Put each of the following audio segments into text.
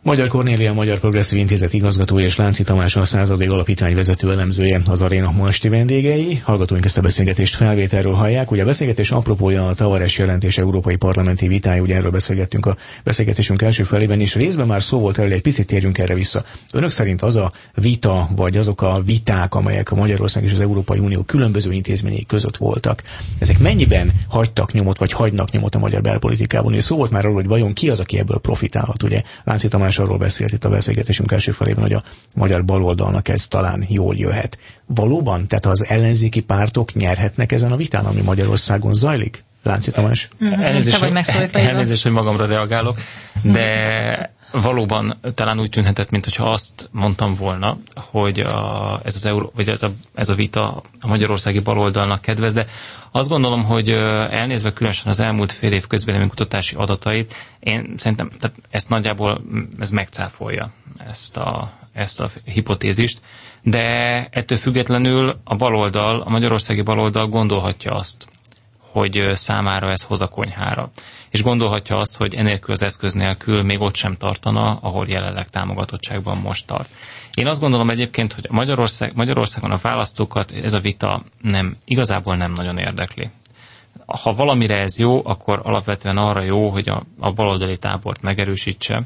Magyar Kornélia, a Magyar Progresszív Intézet igazgatója és Lánci Tamás, a Századi Alapítvány vezető elemzője az Aréna ma esti vendégei. Hallgatóink ezt a beszélgetést felvételről hallják. Ugye a beszélgetés apropója a Tavares jelentés európai parlamenti vitája, ugye erről beszélgettünk a beszélgetésünk első felében, és részben már szó volt erről, egy picit térjünk erre vissza. Önök szerint az a vita, vagy azok a viták, amelyek a Magyarország és az Európai Unió különböző intézményei között voltak, ezek mennyiben hagytak nyomot, vagy hagynak nyomot a magyar belpolitikában? És szó volt már arról, hogy vajon ki az, aki ebből profitálhat, ugye? Lánci Tamás arról beszélt itt a beszélgetésünk első felében, hogy a magyar baloldalnak ez talán jól jöhet. Valóban? Tehát az ellenzéki pártok nyerhetnek ezen a vitán, ami Magyarországon zajlik? Lánci Tamás? Elnézést, hogy magamra reagálok, de valóban talán úgy tűnhetett, mintha azt mondtam volna, hogy ez a vita a magyarországi baloldalnak kedvez, de azt gondolom, hogy elnézve különösen az elmúlt fél év közvéleménykutatási adatait, én szerintem tehát ezt nagyjából ez megcáfolja ezt a hipotézist, de ettől függetlenül a magyarországi baloldal gondolhatja azt, hogy számára ez hoz a konyhára. És gondolhatja azt, hogy enélkül az eszköz nélkül még ott sem tartana, ahol jelenleg támogatottságban most tart. Én azt gondolom egyébként, hogy Magyarországon a választókat ez a vita igazából nem nagyon érdekli. Ha valamire ez jó, akkor alapvetően arra jó, hogy a baloldali tábort megerősítse,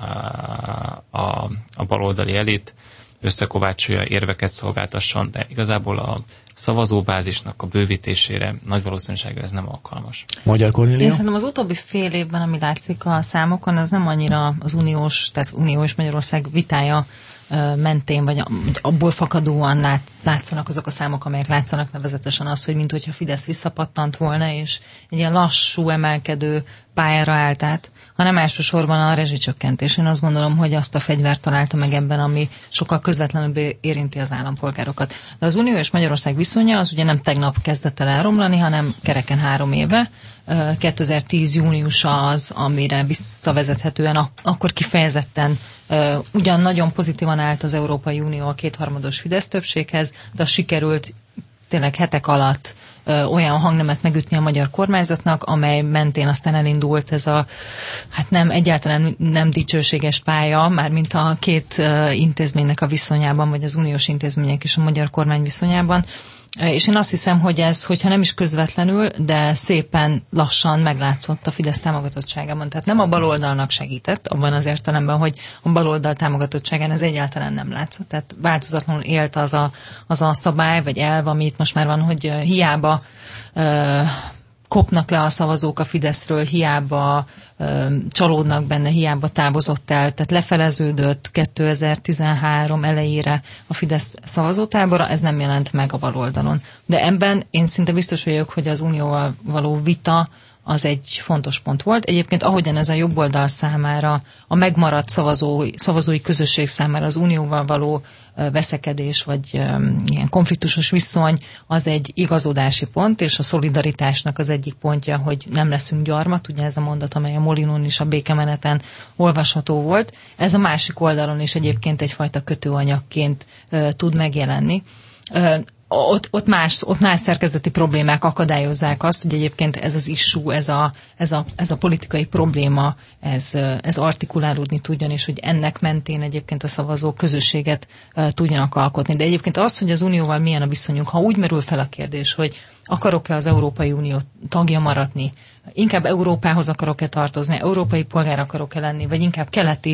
a baloldali elit összekovácsolja, érveket szolgáltasson, de igazából a szavazóbázisnak a bővítésére nagy valószínűséggel ez nem alkalmas. Magyar Kornélia? Én szerintem az utóbbi fél évben, ami látszik a számokon, az nem annyira az tehát Unió és Magyarország vitája mentén, vagy abból fakadóan látszanak azok a számok, amelyek látszanak, nevezetesen az, hogy minthogyha Fidesz visszapattant volna, és egy ilyen lassú, emelkedő pályára állt át, hanem elsősorban a rezsicsökkentés. Én azt gondolom, hogy azt a fegyvert találta meg ebben, ami sokkal közvetlenül érinti az állampolgárokat. De az Unió és Magyarország viszonya az ugye nem tegnap kezdett el elromlani, hanem kereken 3 éve. 2010 júniusa az, amire visszavezethetően akkor kifejezetten ugyan nagyon pozitívan állt az Európai Unió a 2/3 Fidesz többséghez, de sikerült tényleg hetek alatt olyan hangnemet megütni a magyar kormányzatnak, amely mentén aztán elindult ez a, egyáltalán nem dicsőséges pálya, mármint a két intézménynek a viszonyában, vagy az uniós intézmények és a magyar kormány viszonyában. És én azt hiszem, hogy ez, hogyha nem is közvetlenül, de szépen lassan meglátszott a Fidesz támogatottságában. Tehát nem a baloldalnak segített, abban az értelemben, hogy a baloldal támogatottságán ez egyáltalán nem látszott. Tehát változatlanul élt az a szabály, vagy elv, ami itt most már van, hogy hiába kopnak le a szavazók a Fideszről, hiába csalódnak benne, hiába távozott el, tehát lefeleződött 2013 elejére a Fidesz szavazótábora, ez nem jelent meg a baloldalon. De ebben én szinte biztos vagyok, hogy az unióval való vita az egy fontos pont volt. Egyébként ahogyan ez a jobboldal számára, a megmaradt szavazói közösség számára az unióval való veszekedés, vagy ilyen konfliktusos viszony, az egy igazodási pont, és a szolidaritásnak az egyik pontja, hogy nem leszünk gyarmat, ugye ez a mondat, amely a Molinon is a békemeneten olvasható volt. Ez a másik oldalon is egyébként egyfajta kötőanyagként tud megjelenni. Ott más szerkezeti problémák akadályozzák azt, hogy egyébként ez az issue, ez a politikai probléma, ez artikulálódni tudjon, és hogy ennek mentén egyébként a szavazók közösséget tudjanak alkotni. De egyébként az, hogy az unióval milyen a viszonyunk, ha úgy merül fel a kérdés, hogy akarok-e az Európai Unió tagja maradni, inkább Európához akarok-e tartozni, európai polgár akarok-e lenni, vagy inkább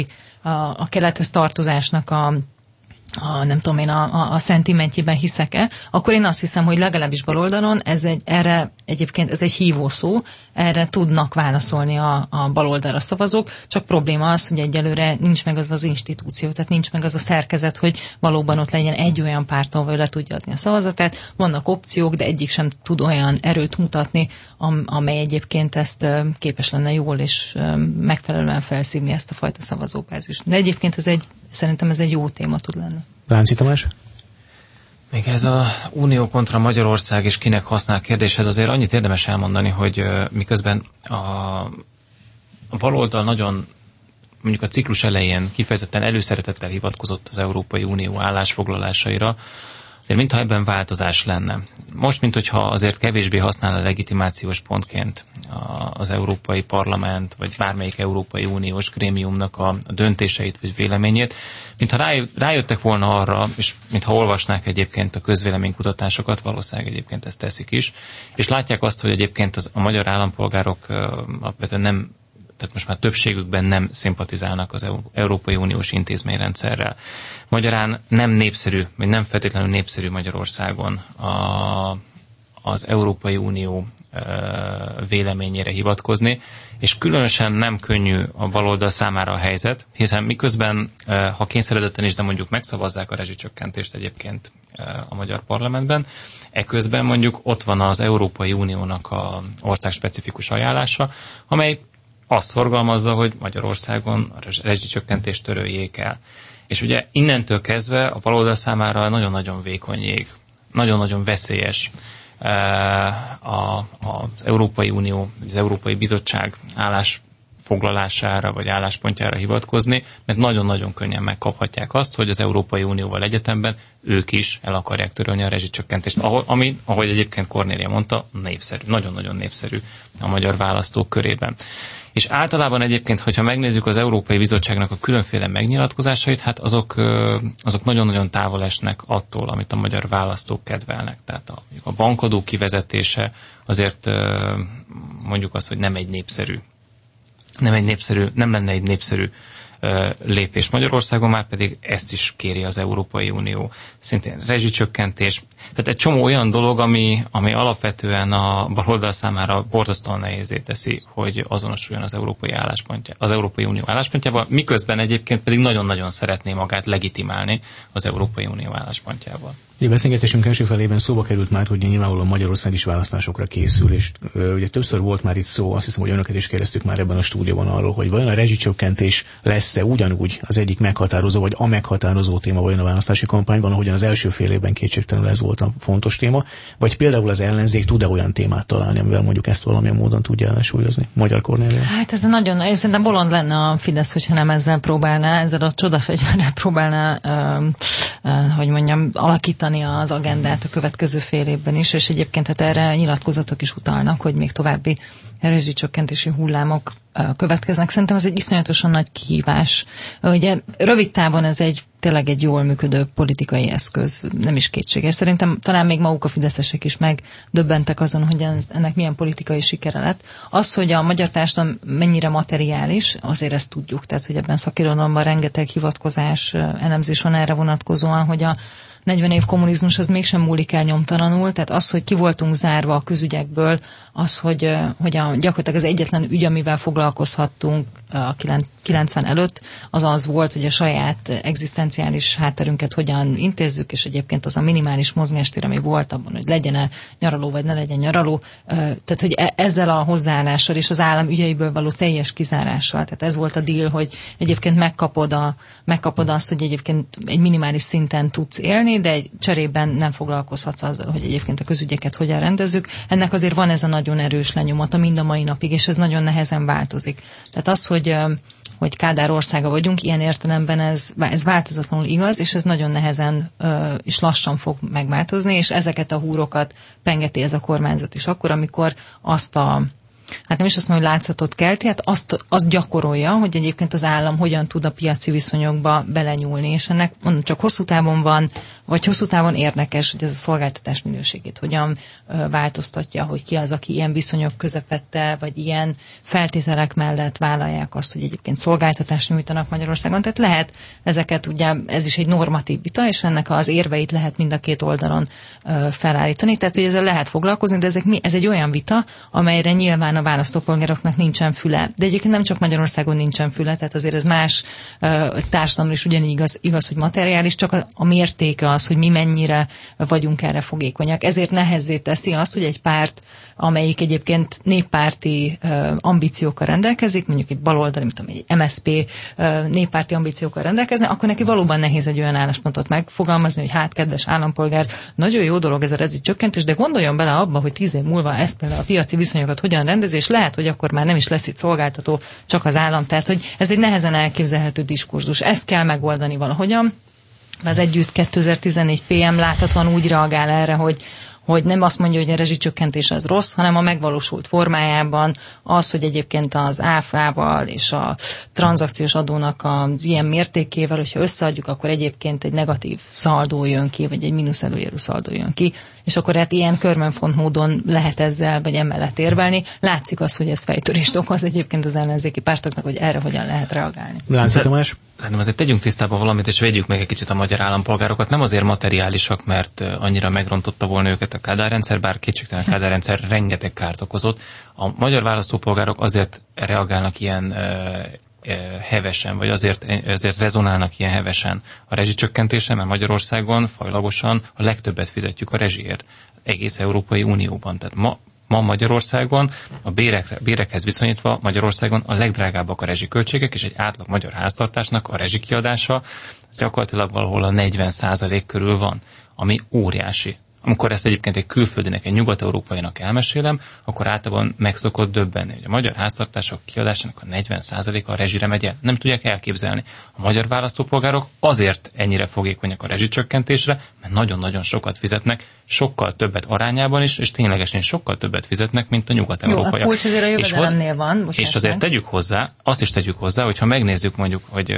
a kelethez tartozásnak nem tudom én, a szentimentjében hiszek-e, akkor én azt hiszem, hogy legalábbis baloldalon erre egyébként ez egy hívószó, erre tudnak válaszolni a baloldalra szavazók, csak probléma az, hogy egyelőre nincs meg az institúció, tehát nincs meg az a szerkezet, hogy valóban ott legyen egy olyan párt, ahol le tudja adni a szavazatát. Vannak opciók, de egyik sem tud olyan erőt mutatni, amely egyébként ezt képes lenne jól és megfelelően felszívni ezt a fajta szavazóbázist. De egyébként szerintem ez egy jó téma tud lenni. Lánci Tamás? Még ez a Unió kontra Magyarország és kinek használ kérdéshez azért annyit érdemes elmondani, hogy miközben a baloldal nagyon mondjuk a ciklus elején kifejezetten előszeretettel hivatkozott az Európai Unió állásfoglalásaira, azért mintha ebben változás lenne. Most, minthogyha azért kevésbé használ a legitimációs pontként az Európai Parlament, vagy bármelyik Európai Uniós grémiumnak a döntéseit, vagy véleményét, mintha rájöttek volna arra, és mintha olvasnák egyébként a közvéleménykutatásokat, valószínűleg egyébként ezt teszik is, és látják azt, hogy egyébként a magyar állampolgárok alapvetően nem, tehát most már többségükben nem szimpatizálnak az Európai Uniós intézményrendszerrel. Magyarán nem népszerű, vagy nem feltétlenül népszerű Magyarországon az Európai Unió véleményére hivatkozni, és különösen nem könnyű a baloldal számára a helyzet, hiszen miközben, ha kényszeredetten is, de mondjuk megszavazzák a rezsicsökkentést egyébként a magyar parlamentben, eközben mondjuk ott van az Európai Uniónak a országspecifikus ajánlása, amely azt szorgalmazza, hogy Magyarországon a rezsicsökkentést töröljék el. És ugye innentől kezdve a baloldal számára nagyon-nagyon vékony jég, nagyon-nagyon veszélyes az Európai Unió, az Európai Bizottság állásfoglalására vagy álláspontjára hivatkozni, mert nagyon-nagyon könnyen megkaphatják azt, hogy az Európai Unióval egyetemben ők is el akarják törölni a rezsicsökkentést, ami, ahogy egyébként Kornélia mondta, népszerű, nagyon-nagyon népszerű a magyar választók körében. És általában egyébként, hogyha megnézzük az Európai Bizottságnak a különféle megnyilatkozásait, hát azok nagyon-nagyon távol esnek attól, amit a magyar választók kedvelnek. Tehát a bankadó kivezetése azért mondjuk azt, hogy nem lenne egy népszerű lépés Magyarországon, már pedig ezt is kéri az Európai Unió. Szintén rezsicsökkentés. Tehát egy csomó olyan dolog, ami alapvetően a baloldal számára borzasztóan nehézé teszi, hogy azonosuljon az Európai Unió álláspontjával, miközben egyébként pedig nagyon-nagyon szeretné magát legitimálni az Európai Unió álláspontjával. A beszélgetésünk első felében szóba került már, hogy nyilvánvalóan Magyarország is választásokra készül, és ugye többször volt már itt szó, azt hiszem, hogy önöket is kérdeztük már ebben a stúdióban arról, hogy vajon a rezsicsökkentés lesz-e ugyanúgy az egyik meghatározó, vagy a meghatározó téma vajon a választási kampányban, ahogyan az első fél évben kétségtelenül ez volt a fontos téma, vagy például az ellenzék tud-e olyan témát találni, amivel mondjuk ezt valamilyen módon tudja ellensúlyozni? Magyar Kornélia? Hát ez nagyon, szerintem bolond lenne a Fidesz, hogyha nem ezzel a csodafegyverrel próbálná, hogy mondjam, alakítani az agendát a következő fél évben is, és egyébként hát erre nyilatkozatok is utalnak, hogy még további rezsicsökkentési hullámok következnek. Szerintem ez egy iszonyatosan nagy kihívás. Ugye rövid távon ez tényleg egy jól működő politikai eszköz, nem is kétséges. Szerintem talán még maguk a fideszesek is megdöbbentek azon, hogy ennek milyen politikai sikere lett. Az, hogy a magyar társadalom mennyire materiális, azért ezt tudjuk. Tehát, hogy ebben szakirodalomban rengeteg hivatkozás, elemzés van erre vonatkozóan, hogy a 40 év kommunizmus az mégsem múlik el nyomtalanul, tehát az, hogy ki voltunk zárva a közügyekből, az, hogy gyakorlatilag az egyetlen ügy, amivel foglalkozhattunk a 90 előtt, az volt, hogy a saját egzisztenciális hátterünket hogyan intézzük, és egyébként az a minimális mozgástér, ami volt abban, hogy legyen-e nyaraló, vagy ne legyen nyaraló. Tehát, hogy ezzel a hozzáállással és az állam ügyeiből való teljes kizárással, tehát ez volt a deal, hogy egyébként megkapod azt, hogy egyébként egy minimális szinten tudsz élni, de egy cserében nem foglalkozhatsz azzal, hogy egyébként a közügyeket hogyan rendezzük. Ennek azért van ez a nagyon erős lenyomata mind a mai napig, és ez nagyon nehezen változik. Tehát az, hogy Kádár országa vagyunk, ilyen értelemben ez változatlanul igaz, és ez nagyon nehezen és lassan fog megváltozni, és ezeket a húrokat pengeti ez a kormányzat is akkor, amikor hát nem is azt mondom, hogy látszatot kelti, hát azt gyakorolja, hogy egyébként az állam hogyan tud a piaci viszonyokba belenyúlni, és ennek mondom, csak hosszú távon van, vagy hosszú távon érdekes, hogy ez a szolgáltatás minőségét hogyan változtatja, hogy ki az, aki ilyen viszonyok közepette, vagy ilyen feltételek mellett vállalják azt, hogy egyébként szolgáltatást nyújtanak Magyarországon. Tehát lehet ezeket, ugye ez is egy normatív vita, és ennek az érveit lehet mind a két oldalon felállítani. Tehát, hogy ezzel lehet foglalkozni, de ez egy olyan vita, amelyre nyilván a választópolgároknak nincsen füle. De egyébként nem csak Magyarországon nincsen füle, tehát azért ez más társadalomra is ugyanígy igaz, hogy materiális, csak a mértéke az, hogy mi mennyire vagyunk erre fogékonyak. Ezért nehezzé teszi azt, hogy egy párt, amelyik egyébként néppárti ambíciókkal rendelkezik, mondjuk egy baloldali, mint egy MSZP néppárti ambíciókkal rendelkezne, akkor neki valóban nehéz egy olyan álláspontot megfogalmazni, hogy hát, kedves állampolgár, nagyon jó dolog ez a rezsicsökkentés, de gondoljon bele abba, hogy 10 év múlva ez például a piaci viszonyokat hogyan rendezi, és lehet, hogy akkor már nem is lesz itt szolgáltató, csak az állam. Tehát, hogy ez egy nehezen elképzelhető diskurzus. Ezt kell megoldani valahogyan. az Együtt 2014 PM láthatóan úgy reagál erre, hogy nem azt mondja, hogy a rezsicsökkentés az rossz, hanem a megvalósult formájában az, hogy egyébként az áfával és a tranzakciós adónak az ilyen mértékével, hogyha összeadjuk, akkor egyébként egy negatív szaldó jön ki, vagy egy mínusz előjelű szaldó jön ki, és akkor hát ilyen körmönfont módon lehet ezzel, vagy emellett érvelni. Látszik az, hogy ez fejtörést okoz egyébként az ellenzéki pártoknak, hogy erre hogyan lehet reagálni. Lánci Tamás? Szerintem azért tegyünk tisztába valamit, és vegyük meg egy kicsit a magyar állampolgárokat. Nem azért materiálisak, mert annyira megrontotta volna őket a Kádár-rendszer, bár kétségtelen a Kádár-rendszer rengeteg kárt okozott. A magyar választópolgárok azért reagálnak ilyen hevesen, vagy azért rezonálnak ilyen hevesen a rezsicsökkentésen, mert Magyarországon fajlagosan a legtöbbet fizetjük a rezsiért egész Európai Unióban. Tehát ma Magyarországon a bérekhez viszonyítva Magyarországon a legdrágábbak a rezsiköltségek, és egy átlag magyar háztartásnak a rezsikiadása gyakorlatilag valahol a 40% körül van, ami óriási. Amikor ezt egyébként egy külföldinek, egy nyugat-európainak elmesélem, akkor általában meg szokott döbbenni, hogy a magyar háztartások kiadásának a 40%-a a rezsire megy el. Nem tudják elképzelni. A magyar választópolgárok azért ennyire fogékonyak a rezsicsökkentésre, mert nagyon-nagyon sokat fizetnek, sokkal többet arányában is, és ténylegesen sokkal többet fizetnek, mint a nyugat-európaiak. Jó, a kulcs azért a jövedelemnél van. És azért tegyük hozzá, azt is tegyük hozzá, hogyha megnézzük mondjuk, hogy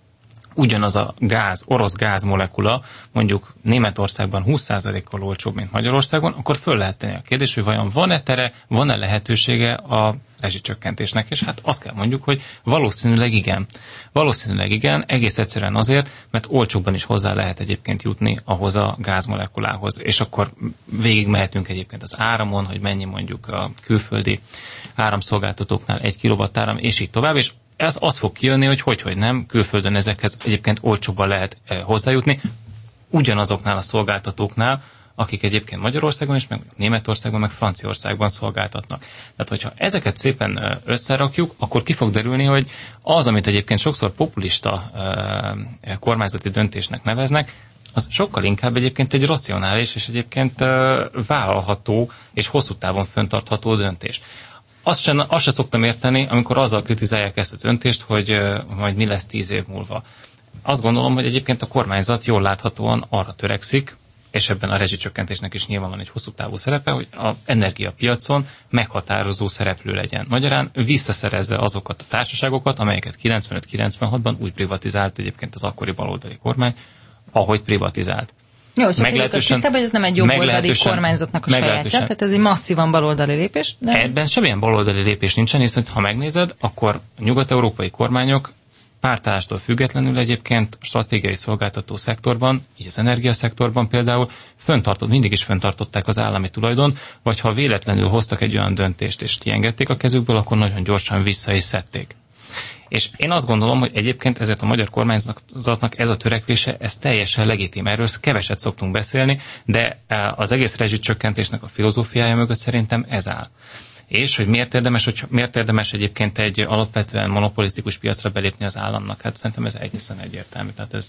ugyanaz a orosz gázmolekula mondjuk Németországban 20%-kal olcsóbb, mint Magyarországon, akkor föl lehet tenni a kérdés, hogy vajon van-e tere, van-e lehetősége a rezsicsökkentésnek, és hát azt kell mondjuk, hogy valószínűleg igen. Valószínűleg igen, egész egyszerűen azért, mert olcsóbban is hozzá lehet egyébként jutni ahhoz a gázmolekulához, és akkor végig mehetünk egyébként az áramon, hogy mennyi mondjuk a külföldi áramszolgáltatóknál 1 kWh, és így tovább, és ez az fog kijönni, hogy nem, külföldön ezekhez egyébként olcsóbban lehet hozzájutni, ugyanazoknál a szolgáltatóknál, akik egyébként Magyarországon és meg Németországban, meg Franciaországban szolgáltatnak. Tehát, hogyha ezeket szépen összerakjuk, akkor ki fog derülni, hogy az, amit egyébként sokszor populista kormányzati döntésnek neveznek, az sokkal inkább egyébként egy racionális és egyébként vállalható és hosszú távon fenntartható döntés. Azt se szoktam érteni, amikor azzal kritizálják ezt a döntést, hogy majd mi lesz 10 év múlva. Azt gondolom, hogy egyébként a kormányzat jól láthatóan arra törekszik, és ebben a rezsicsökkentésnek is nyilván van egy hosszú távú szerepe, hogy az energiapiacon meghatározó szereplő legyen. Magyarán visszaszerezze azokat a társaságokat, amelyeket 95-96-ban úgy privatizált egyébként az akkori baloldali kormány, ahogy privatizált. Jó, csak tisztában, hogy ez nem egy jobboldali kormányzatnak a sajátja, tehát ez egy masszívan baloldali lépés. De... Ebben semmilyen baloldali lépés nincsen, hiszen ha megnézed, akkor a nyugat-európai kormányok pártállástól függetlenül egyébként stratégiai szolgáltató szektorban, így az energiaszektorban például mindig is fenntartották az állami tulajdon, vagy ha véletlenül hoztak egy olyan döntést és kiengedték a kezükből, akkor nagyon gyorsan vissza is szedték. És én azt gondolom, hogy egyébként ezért a magyar kormányzatnak ez a törekvése, ez teljesen legitim. Erről keveset szoktunk beszélni, de az egész rezsicsökkentésnek a filozófiája mögött szerintem ez áll. És hogy miért érdemes egyébként egy alapvetően monopolisztikus piacra belépni az államnak? Hát szerintem ez egészen egyértelmű. Tehát ez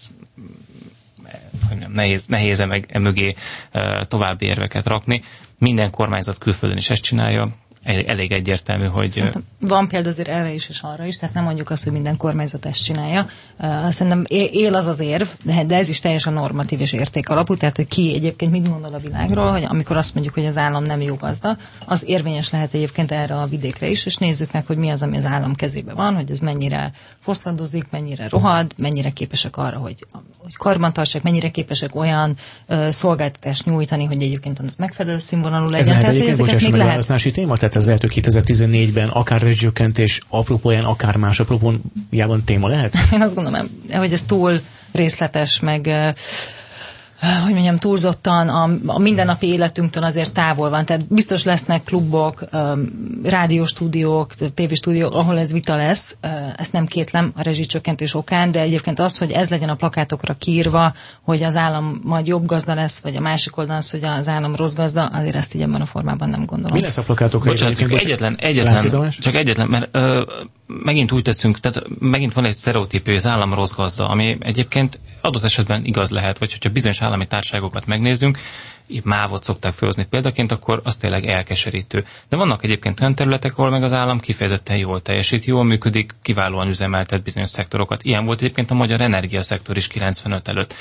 nehéz mögé további érveket rakni. Minden kormányzat külföldön is ezt csinálja. Elég egyértelmű, hogy... Szerintem van példa azért erre is és arra is, tehát nem mondjuk azt, hogy minden kormányzat ezt csinálja. Szerintem él az érv, de ez is teljesen normatív és értékalapú, tehát hogy ki egyébként mit gondol a világról, hogy amikor azt mondjuk, hogy az állam nem jó gazda, az érvényes lehet egyébként erre a vidékre is, és nézzük meg, hogy mi az, ami az állam kezében van, hogy ez mennyire foszladozik, mennyire rohad, mennyire képesek arra, hogy karbantartsák, mennyire képesek olyan szolgáltatást nyújtani, hogy egyébként az megfelelő színvonalú legyen. Ez tehát, hogy ezeket még lehet... választási téma, tehát ez lehet, hogy 2014-ben akár rezsicsökkentés apropóján, akár más apropójában téma lehet? Én azt gondolom, hogy ez túl részletes, meg hogy mondjam, túlzottan a mindennapi életünktől azért távol van. Tehát biztos lesznek klubok, rádióstúdiók, tévéstúdiók, ahol ez vita lesz. Ezt nem kétlem a rezsicsökkentés okán, de egyébként az, hogy ez legyen a plakátokra kiírva, hogy az állam majd jobb gazda lesz, vagy a másik oldalon az, hogy az állam rossz gazda, azért ezt így ebben a formában nem gondolom. Mi lesz a plakátokra? Csak egyetlen, mert megint úgy teszünk, tehát megint van egy sztereotípia, hogy az állam rossz gazda, ami egyébként adott esetben igaz lehet, vagy hogyha bizonyos állami társaságokat megnézzünk, így MÁV-ot szokták felhozni példaként, akkor az tényleg elkeserítő. De vannak egyébként olyan területek, ahol meg az állam kifejezetten jól teljesít, jól működik, kiválóan üzemeltet bizonyos szektorokat. Ilyen volt egyébként a magyar energiaszektor is 95 előtt.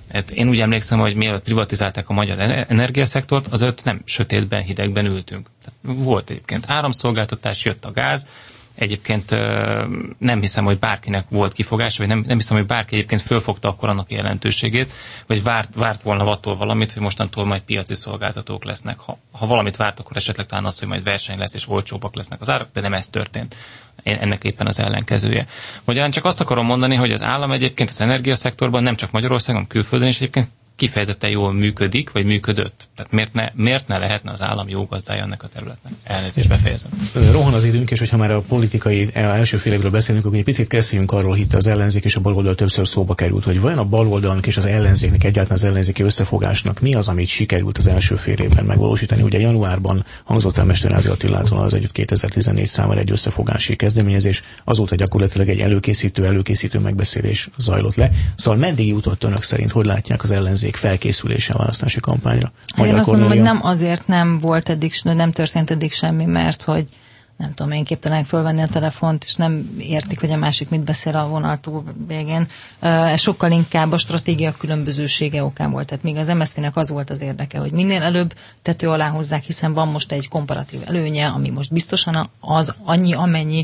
Hát én úgy emlékszem, hogy mielőtt privatizálták a magyar energiaszektort, az nem sötétben, hidegben ültünk. Tehát volt egyébként áramszolgáltatás, jött a gáz, egyébként nem hiszem, hogy bárkinek volt kifogása, vagy nem hiszem, hogy bárki egyébként fölfogta akkor annak jelentőségét, vagy várt volna attól valamit, hogy mostantól majd piaci szolgáltatók lesznek. Ha valamit várt, akkor esetleg talán az, hogy majd verseny lesz, és olcsóbbak lesznek az árak, de nem ez történt. Ennek éppen az ellenkezője. Magyarán csak azt akarom mondani, hogy az állam egyébként az energiaszektorban nem csak Magyarországon, hanem külföldön is egyébként kifejezetten jól működik, vagy működött. Tehát miért ne lehetne az állam jó gazdája ennek a területnek? Elnézést, befejezem. Rohan az időnk, és hogyha már a politikai első fél évről beszélünk, akkor egy picit kezdjünk arról, hitte az ellenzék és a baloldal többször szóba került, hogy vajon a baloldalnak és az ellenzéknek, egyáltalán az ellenzéki összefogásnak mi az, amit sikerült az első fél évben megvalósítani. Ugye januárban hangzott el Mesterházy Attilától az Együtt 2014 számára egy összefogási kezdeményezés, azóta gyakorlatilag egy előkészítő megbeszélés zajlott le. Szóval meddig jutott önök szerint, hogy látják az ellenzék felkészülése a választási kampányra? Én azt mondom, hogy nem azért nem volt eddig, nem történt eddig semmi, mert hogy nem tudom, én képtelenek fölvenni a telefont, és nem értik, hogy a másik mit beszél a vonaltól végén. Ez sokkal inkább a stratégia különbözősége okán volt. Tehát még az MSZP-nek az volt az érdeke, hogy minél előbb tető alá hozzák, hiszen van most egy komparatív előnye, ami most biztosan az annyi, amennyi,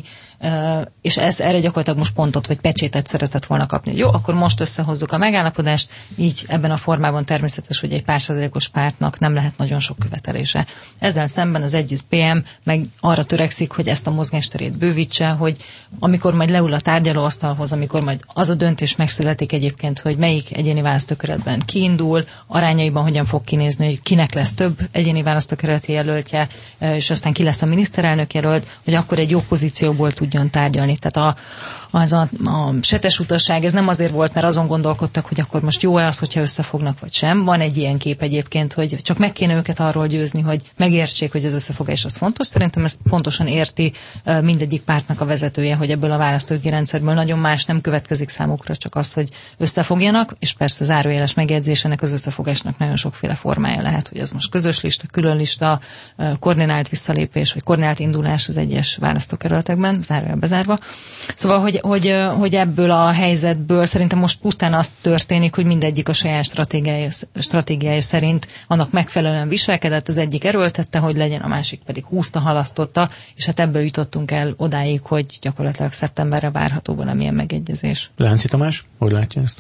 és erre gyakorlatilag most pontot vagy pecsétet szeretett volna kapni. Jó, akkor most összehozzuk a megállapodást, így ebben a formában természetes, hogy egy pár százalékos pártnak nem lehet nagyon sok követelése. Ezzel szemben az Együtt PM meg arra törekszik, hogy ezt a mozgásterét bővítse, hogy amikor majd leül a tárgyalóasztalhoz, amikor majd az a döntés megszületik egyébként, hogy melyik egyéni választókerületben kiindul, arányaiban hogyan fog kinézni, hogy kinek lesz több egyéni választókerületi jelöltje, és aztán ki lesz a miniszterelnök jelölt, hogy akkor egy jó pozícióból tudjon tárgyalni. Tehát a setes utasság, ez nem azért volt, mert azon gondolkodtak, hogy akkor most jó-e az, hogyha összefognak, vagy sem. Van egy ilyen kép egyébként, hogy csak meg kéne őket arról győzni, hogy megértsék, hogy az összefogás az fontos. Szerintem ezt pontosan érti mindegyik pártnak a vezetője, hogy ebből a választói rendszerből nagyon más nem következik számukra, csak az, hogy összefogjanak, és persze zárójeles megjegyzésének az összefogásnak nagyon sokféle formája lehet, hogy ez most közös lista, külön lista, koordinált visszalépés, vagy koordinált indulás az egyes választókerületekben, zárójel bezárva. Szóval, hogy ebből a helyzetből szerintem most pusztán az történik, hogy mindegyik a saját stratégiája szerint annak megfelelően viselkedett, az egyik erőltette, hogy legyen, a másik pedig húzta, halasztotta, és hát ebből jutottunk el odáig, hogy gyakorlatilag szeptemberre várható valamilyen megegyezés. Lánci Tamás, hogy látja ezt?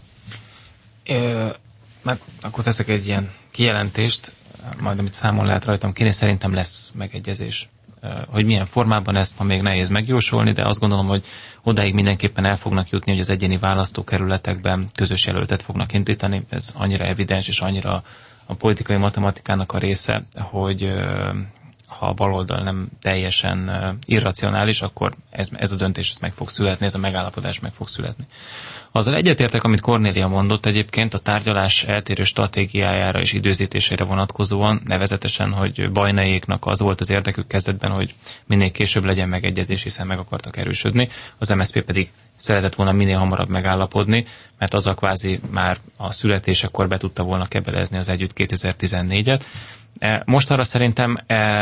Mert akkor teszek egy ilyen kijelentést, majd amit számon lehet rajtam kérni, szerintem lesz megegyezés. Hogy milyen formában, ezt ma még nehéz megjósolni, de azt gondolom, hogy odáig mindenképpen el fognak jutni, hogy az egyéni választókerületekben közös jelöltet fognak indítani. Ez annyira evidens, és annyira a politikai matematikának a része, hogy ha a baloldal nem teljesen irracionális, akkor ez a döntés meg fog születni, ez a megállapodás meg fog születni. Azzal egyetértek, amit Kornélia mondott egyébként, a tárgyalás eltérő stratégiájára és időzítésére vonatkozóan, nevezetesen, hogy Bajnaiéknak az volt az érdekük kezdetben, hogy minél később legyen megegyezés, hiszen meg akartak erősödni, az MSZP pedig szeretett volna minél hamarabb megállapodni, mert az a kvázi már a születésekor be tudta volna kebelezni az Együtt 2014-et. Most arra szerintem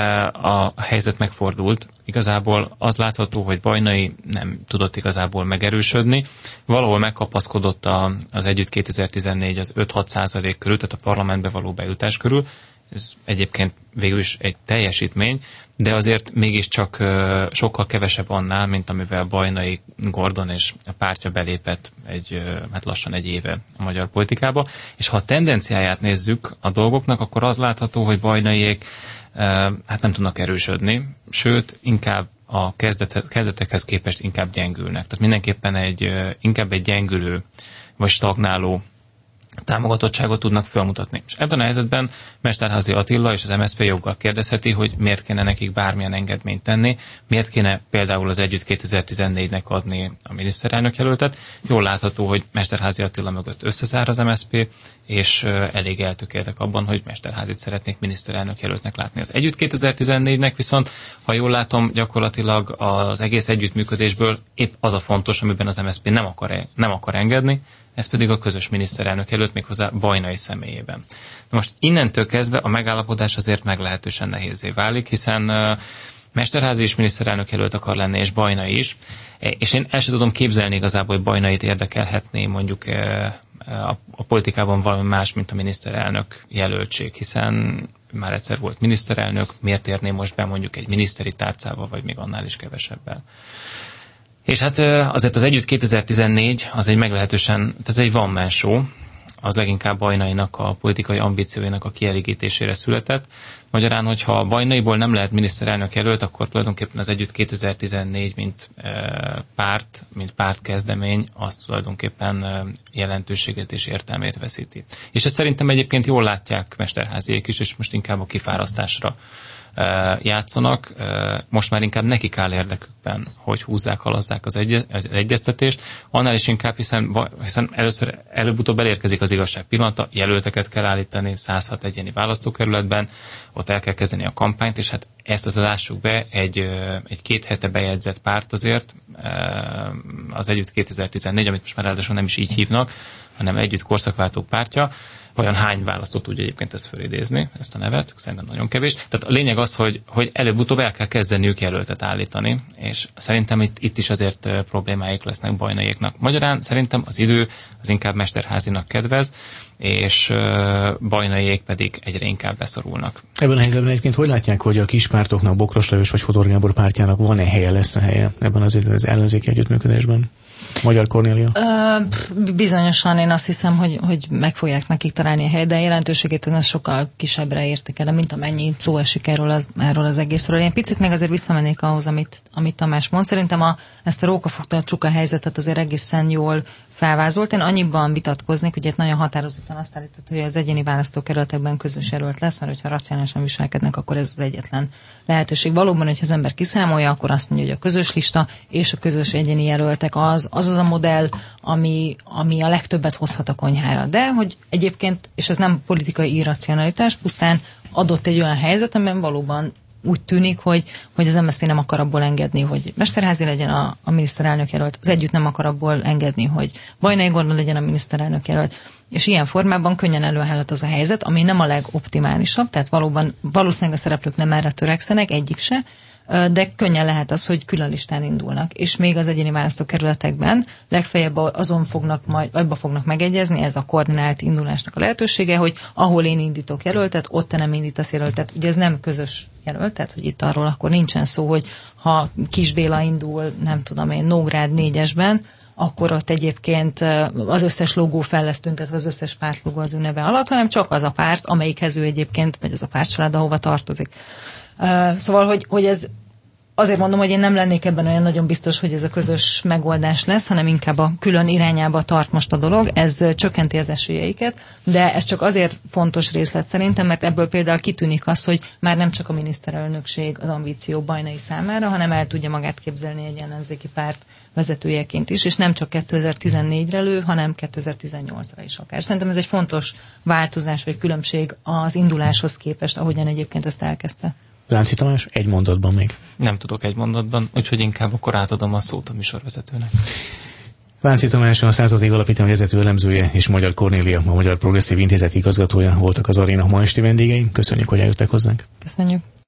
a helyzet megfordult. Igazából az látható, hogy Bajnai nem tudott igazából megerősödni. Valahol megkapaszkodott az Együtt 2014 az 5-6% körül, tehát a parlamentbe való bejutás körül. Ez egyébként végül is egy teljesítmény, de azért mégiscsak sokkal kevesebb annál, mint amivel Bajnai, Gordon és a pártja belépett lassan egy éve a magyar politikába. És ha a tendenciáját nézzük a dolgoknak, akkor az látható, hogy Bajnaiék nem tudnak erősödni, sőt, inkább a kezdetekhez képest inkább gyengülnek. Tehát mindenképpen inkább egy gyengülő vagy stagnáló támogatottságot tudnak felmutatni. És ebben a helyzetben Mesterházy Attila és az MSZP joggal kérdezheti, hogy miért kéne nekik bármilyen engedményt tenni, miért kéne például az Együtt 2014-nek adni a miniszterelnök jelöltet. Jól látható, hogy Mesterházy Attila mögött összezár az MSZP, és elég eltökéltek abban, hogy Mesterházit szeretnék miniszterelnök jelöltnek látni. Az Együtt 2014-nek viszont, ha jól látom, gyakorlatilag az egész együttműködésből épp az a fontos, amiben az MSZP nem akar engedni, ez pedig a közös miniszterelnök előtt, méghozzá Bajnai személyében. Most innentől kezdve a megállapodás azért meglehetősen nehézzé válik, hiszen Mesterházy is miniszterelnök jelölt akar lenni, és Bajnai is, és én el sem tudom képzelni igazából, hogy Bajnait érdekelhetné mondjuk a politikában valami más, mint a miniszterelnök jelöltség, hiszen már egyszer volt miniszterelnök, miért érné most be mondjuk egy miniszteri tárcával, vagy még annál is kevesebbel. És hát azért az Együtt 2014 az egy meglehetősen, ez egy one-man show, az leginkább Bajnainak a politikai ambícióinak a kielégítésére született. Magyarán, hogyha Bajnaiból nem lehet miniszterelnök jelölt, akkor tulajdonképpen az Együtt 2014, mint pártkezdemény, az tulajdonképpen jelentőséget és értelmét veszíti. És ezt szerintem egyébként jól látják Mesterháziék is, és most inkább a kifárasztásra játszanak. Most már inkább nekik áll érdekükben, hogy húzzák, halazzák az egyeztetést. Annál is inkább, hiszen előbb-utóbb elérkezik az igazság pillanata, jelölteket kell állítani 106 egyéni választókerületben, ott el kell kezdeni a kampányt, és hát ezt az lássuk be, egy 2 hete bejegyzett párt azért, az Együtt 2014, amit most már ráadásul nem is így hívnak, hanem Együtt korszakváltó pártja. Vajon hány választó tudja egyébként ezt fölidézni, ezt a nevet? Szerintem nagyon kevés. Tehát a lényeg az, hogy előbb-utóbb el kell kezdeniük jelöltet állítani, és szerintem itt is azért problémáik lesznek Bajnaiéknak. Magyarán szerintem az idő az inkább Mesterházinak kedvez, és Bajnaiék pedig egyre inkább beszorulnak. Ebben a helyzetben egyébként hogy látják, hogy a kispártoknak, Bokros Lajos vagy Fodor Gábor pártjának van-e helye, lesz a helye ebben az ellenzéki együttműködésben? Magyar Kornélia? Bizonyosan én azt hiszem, hogy meg fogják nekik találni a helyet, de a jelentőségét ez sokkal kisebbre értékelem, mint amennyi szó esik erről az egészről. Én picit még azért visszamennék ahhoz, amit Tamás mond. Szerintem ezt a rókafogta csuka helyzetet azért egészen jól felvázolt. Én annyiban vitatkoznék, hogy itt nagyon határozottan azt állított, hogy az egyéni választókerületekben közös jelölt lesz, mert hogyha racionálisan viselkednek, akkor ez az egyetlen lehetőség. Valóban, hogyha az ember kiszámolja, akkor azt mondja, hogy a közös lista és a közös egyéni jelöltek az a modell, ami a legtöbbet hozhat a konyhára. De hogy egyébként, és ez nem politikai irracionalitás, pusztán adott egy olyan helyzet, amiben valóban úgy tűnik, hogy az MSZP nem akar abból engedni, hogy Mesterházi legyen a miniszterelnök jelölt, az Együtt nem akar abból engedni, hogy Bajnai Gordon legyen a miniszterelnök jelölt, és ilyen formában könnyen előállhat az a helyzet, ami nem a legoptimálisabb, tehát valószínűleg a szereplők nem erre törekszenek, egyik se, de könnyen lehet az, hogy külön listán indulnak, és még az egyéni választókerületekben legfeljebb abba fognak megegyezni, ez a koordinált indulásnak a lehetősége, hogy ahol én indítok jelöltet, ott te nem indítasz jelöltet. Ugye ez nem közös jelölt, tehát hogy itt arról akkor nincsen szó, hogy ha Kis Béla indul, nem tudom én, Nógrád 4-esben, akkor ott egyébként az összes logó fel lesz tüntetve, az összes pártlogó az ő neve alatt, hanem csak az a párt, amelyikhez ő egyébként, vagy az a pártcsalád, ahova tartozik. Szóval, hogy ez azért mondom, hogy én nem lennék ebben olyan nagyon biztos, hogy ez a közös megoldás lesz, hanem inkább a külön irányába tart most a dolog, ez csökkenti az esélyeiket, de ez csak azért fontos részlet szerintem, mert ebből például kitűnik az, hogy már nem csak a miniszterelnökség az ambíció Bajnai számára, hanem el tudja magát képzelni egy ellenzéki párt vezetőjeként is, és nem csak 2014-re lő, hanem 2018-ra is akár. Szerintem ez egy fontos változás vagy különbség az induláshoz képest, ahogyan egyébként ezt elkezdte. Lánci Tamás, egy mondatban még. Nem tudok egy mondatban, úgyhogy inkább akkor átadom a szót a műsorvezetőnek. Lánci Tamás, a 100. Alapítvány vezető elemzője, és Magyar Kornélia, a Magyar Progresszív Intézet igazgatója voltak az aréna ma esti vendégeim. Köszönjük, hogy eljöttek hozzánk. Köszönjük.